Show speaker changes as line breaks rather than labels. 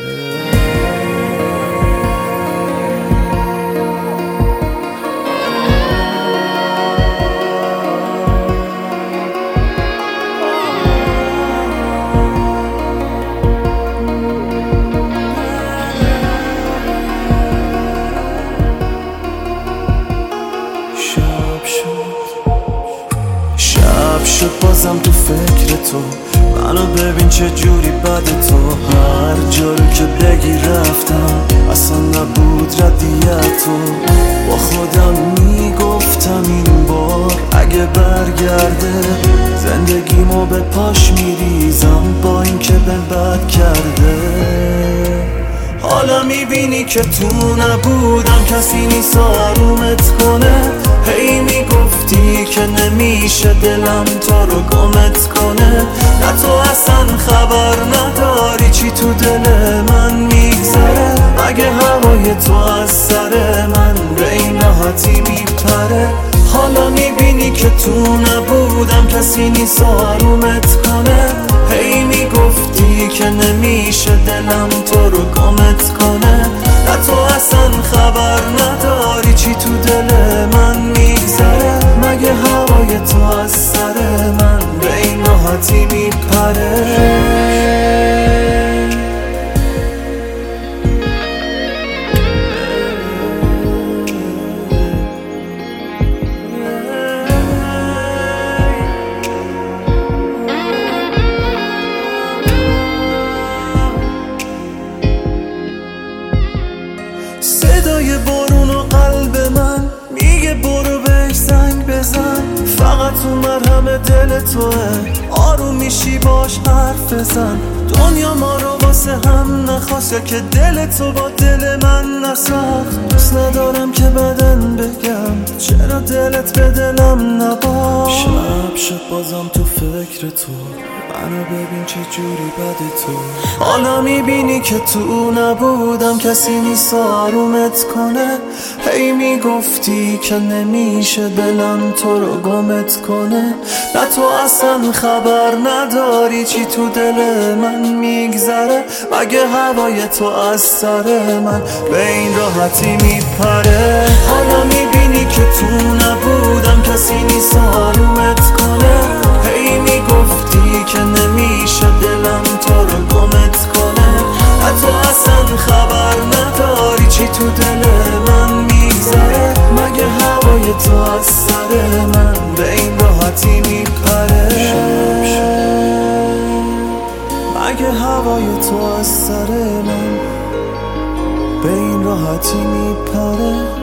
شب شد بازم تو فکر تو، منو ببین چه جوری بد تو. هر جا رو که بگی رفتم، اصلا نبود ردیت تو. با خودم میگفتم این بار اگه برگرده زندگیمو به پاش میریزم، با این که به بد کرده. حالا میبینی که تو نبودم، کسی نیست آرومت کنه. هی میگفتی که نمیشه دلم تو رو گمت کنه. نه تو اصلا خبر نداری چی تو دل من میگذره. مگه هوای تو از سر من به این راحتی میپره. حالا میبینی که تو نبودم، کسی نیست آرومت کنه. هی میگفتی که نمیشه دلم تو رو گمت کنه. نه تو اصلا خبر نداری چی تو دل من میگذره. مگه هوای تو از سر من به این راحتی میپره. صدای بارون و قلب من میگه برو بهش زنگ بزن. فقط تو مرهم دل توه، آروم میشی باش حرف بزن. دنیا ما رو واسه هم نخواست که دل تو با دل من نساخت. دوست ندارم که بدن بگم چرا دلت به دلم نباخت. شب شد بازم تو فکر تو، منو ببین چه جوری بد تو. حالا میبینی که تو نبودم، کسی نیست آرومت کنه. هی میگفتی که نمیشه دلم تو رو گمت کنه. نه تو اصلا خبر نداری چی تو دل من میگذره. مگه هوای تو از سر من به این راحتی میپره. حالا میبینی که تو نبودم، کسی نیست آرومت کنه. هی میگفتی که نمیشه دلم تو رو گمت کنه. نه تو اصلا خبر نداری چی تو دل من میگذره. مگه هوای تو از سر من به این راحتی میپره. مگه هوای تو از سر من به این راحتی میپره.